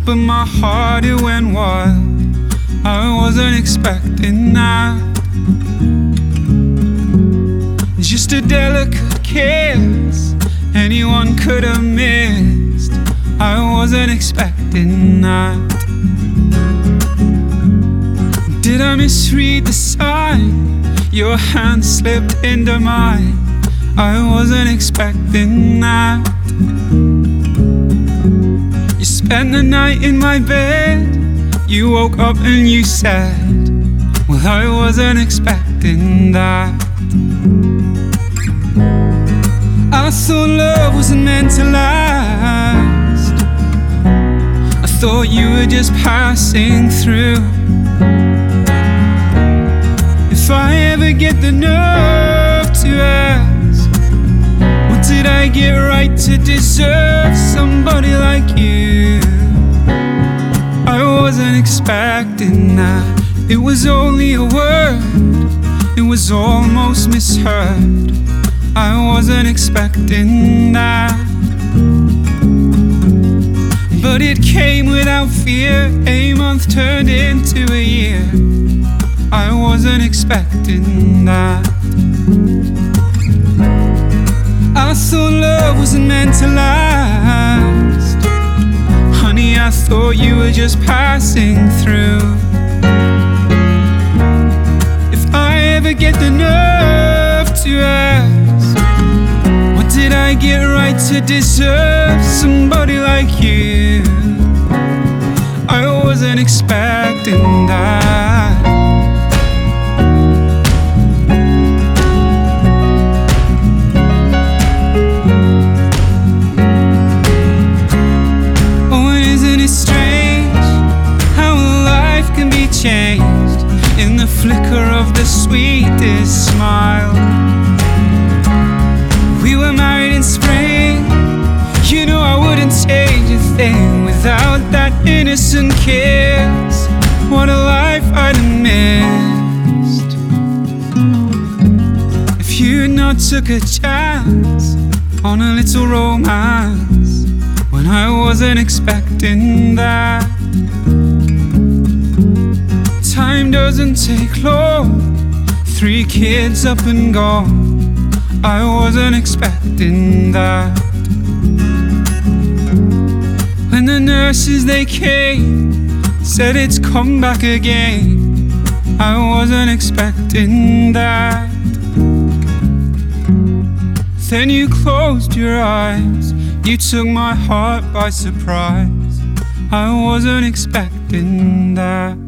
but my heart, it went wild. I wasn't expecting that. Just a delicate kiss anyone could have missed. I wasn't expecting that. Did I misread the sign? Your hand slipped into mine. I wasn't expecting that. You spent the night in my bed. You woke up and you said, well, I wasn't expecting that. I thought love wasn't meant to last. I thought you were just passing through. If I ever get the nerve to ask, what did I get right to deserve somebody like you? I wasn't expecting that. It was only a word, it was almost misheard. I wasn't expecting that. But it came without fear. A month turned into a year. I wasn't expecting that. I thought love wasn't meant to last. Honey, I thought you were just passing through. If I ever get the nerve to ask, what did I get right to deserve somebody like you? I wasn't expecting that. Changed in the flicker of the sweetest smile. We were married in spring. You know I wouldn't change a thing without that innocent kiss. What a life I'd have missed if you not took a chance on a little romance when I wasn't expecting that. Time doesn't take long. 3 kids up and gone. I wasn't expecting that. When the nurses they came, said it's come back again, I wasn't expecting that. Then you closed your eyes. You took my heart by surprise. I wasn't expecting that.